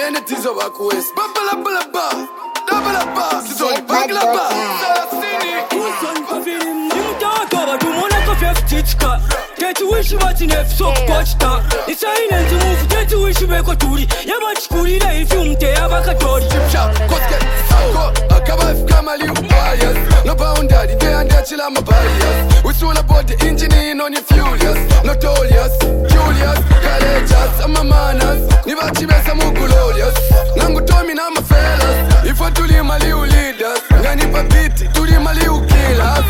Bene tizo wakues Babala bala ba Dabala ba Sizoni bagla ba Sarasini Uson kufilim Nimutawakawa Tumona kofef tichka Tetu wishi wati nefso kukochta Isaile tumufu Tetu wishi weko turi Yama chikuri na ifi umte yabaka tori Chipcha Koske Ako Akaba ifkama liu bias No boundary They and they chill I'm a bias We soon about the engine on your furious Notorious Julius Courageous I'm a manners Niva chibesa mugulorious Nangu tomi na ma fellas Ifo tuli mali u leaders Ngani papiti Tuli mali u killers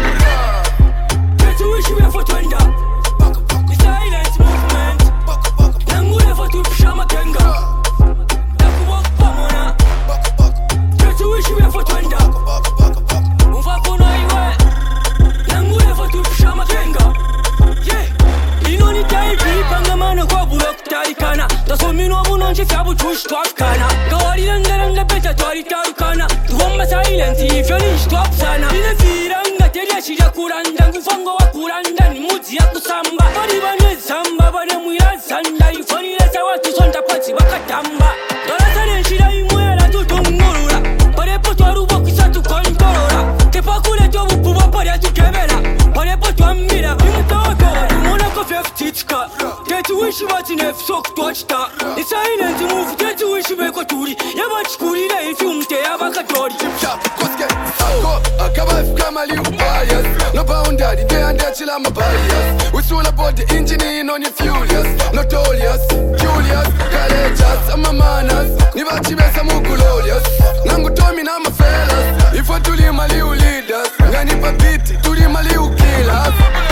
Tetu wishi weko twenda The silent movement Nangu lefo tupusha makenga Nakuwak pamona Tetu wishi weko twenda Mfako na iwe Nangu lefo tupusha makenga Yeah Inoni taipi Pangamana kwa bulok tarikana Tasomino bunonche fiabu chush twakana Gawari langaranga beta twari tarukana Tuwamba silent ifyoni shtwap sana Dine viranga teria shija kuranda Ngufango wa kuranda ni muzi ya kusamba Bari bane zamba bane mwira zanda Ifoni lesa watu sonta pati wakatamba Garasa neshira imwela tutungurura Pare po twarubo kisatu kontorora Kepa kule tobu puba pari atukebela Pare po twambira Imutawakawa Tumona kofef tichka Tetu wishi wati nefso kutochta The silent move Tetu wishi weko turi Yama chikuri na ifi umte yabaka tori Chipcha Koske Ako Akaba ifkama liu bias No boundary They and they chill I'm a bias We soon about the engine on your furious Notorious Julius Courageous I'm a manners Niva chibesa mugulorious Nangu tomi na ma fellas Ifo tuli mali u leaders Ngani papiti Tuli mali u killers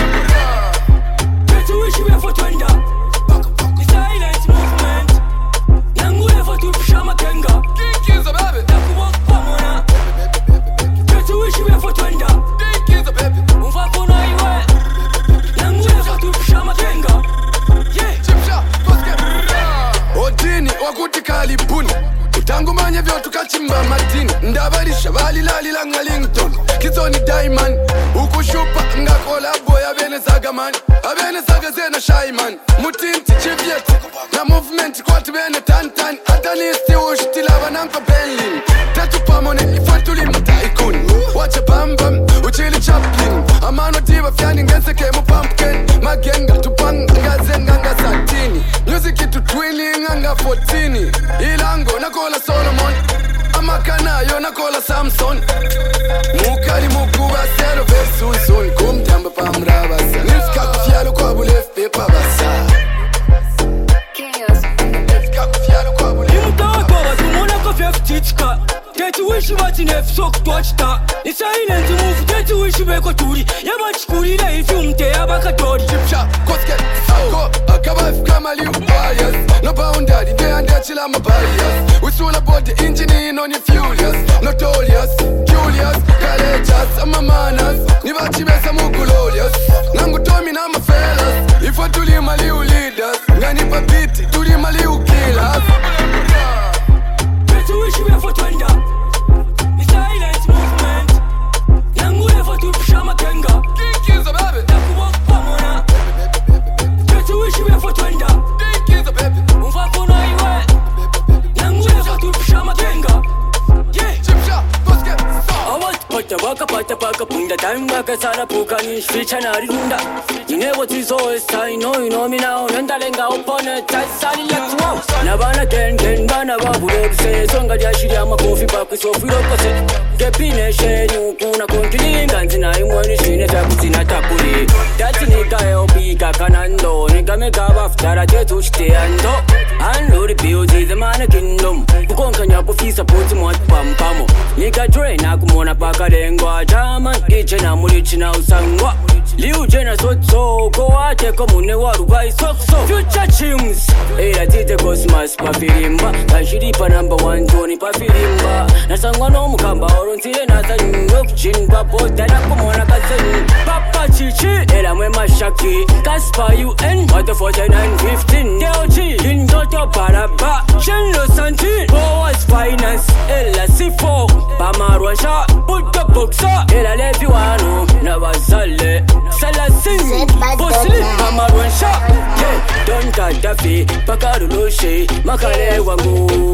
Tetu wishi weko twenda The silent movement Nangu lefo tupusha makenga Dinkiza baby Nakuwak pamona Tetu wishi weko twenda Dinkiza baby Mfako na iwe Nangu lefo tupusha makenga Yeah Chipcha Koske Odini wakuti kalipuni Utangu manye vyo tukachimba matini Ndabarisha bali lali langa Lington Kizoni Diamond Ukushupa nga kolabo ya bene saga man Abene saga zena shy man Mutinti chivyeti Na movement kwa tibene tantan Atanisti ushitila bananko Berlin Tetu pamone ifatuli mutaikuni Wache bambam uchili Chaplin Amano diva fyani ngenseke mu pumpkin Magenga tupanga zenganga satini Music itu twinning anga 14 Ilango nakola Solomon Amakanayo nakola Samson Mukali mukuba sero versunsun Kumtamba pamrabasa Niska kufyalo kwa bulefe pabasa Niska kufyalo kwa bulefe Imutawakawa Tumona kofef tichka Tetu wishi wati nefso kutochta The silent move Tetu wishi weko turi Yama chikuri na ifi umte yabaka tori Chipcha Koske Ako Akaba ifkama liu bias No boundary They and they chill I'm a bias We soon about the engine on your furious Notorious Julius Courageous I'm a manners Niva chibesa mugulorious Nangu tomi na ma fellas Ifo tuli mali u leaders Ngani papiti Tuli mali u killers Tetu wishi weko twenda The silent movement Nangu lefo tupusha makenga Dinkiza baby Nakuwak pamona Tetu wishi weko twenda Dinkiza baby Mfako na iwe Nangu lefo tupusha makenga Yeah Chipcha Koske Awat pata paka punda time baka sara puka ni ficha na rinda Ine what is always I know you know me now Nenda lenga upone tasari like wow Na bana ten bana babu se songa jashiri ama kofi baku so firo kose Kepine shenyu kuna kontini nganzi na imwani shine takutina takuli Dati nika elpika kanando Nika meka waftara tetu shite ando Unload the bills is a man a kingdom Bukonka nyapo fisa poti mwatu pampamo Nika train akumona paka lengwa Jaman iche na mulichi na usangwa Liu jena sotso Kwa teko mune waruga isokso Future chims Eya tite cosmas pa filimba Kanshiripa number 1 Tony pa filimba Nasangwa no mukamba Orontire nasa nyok chin Pa pota na kumona kasen Papa chichi Ela mwe mashaki Kaspa UN Wata 4915 Teochi Kintoto paraba Shenlo santi Powers finance Ela C4 Pamarwansha Puto boxa Ela levi wano Na wazale Sala sing Posli Pamarwansha Don't Daffy Pakarulushe Makale wangu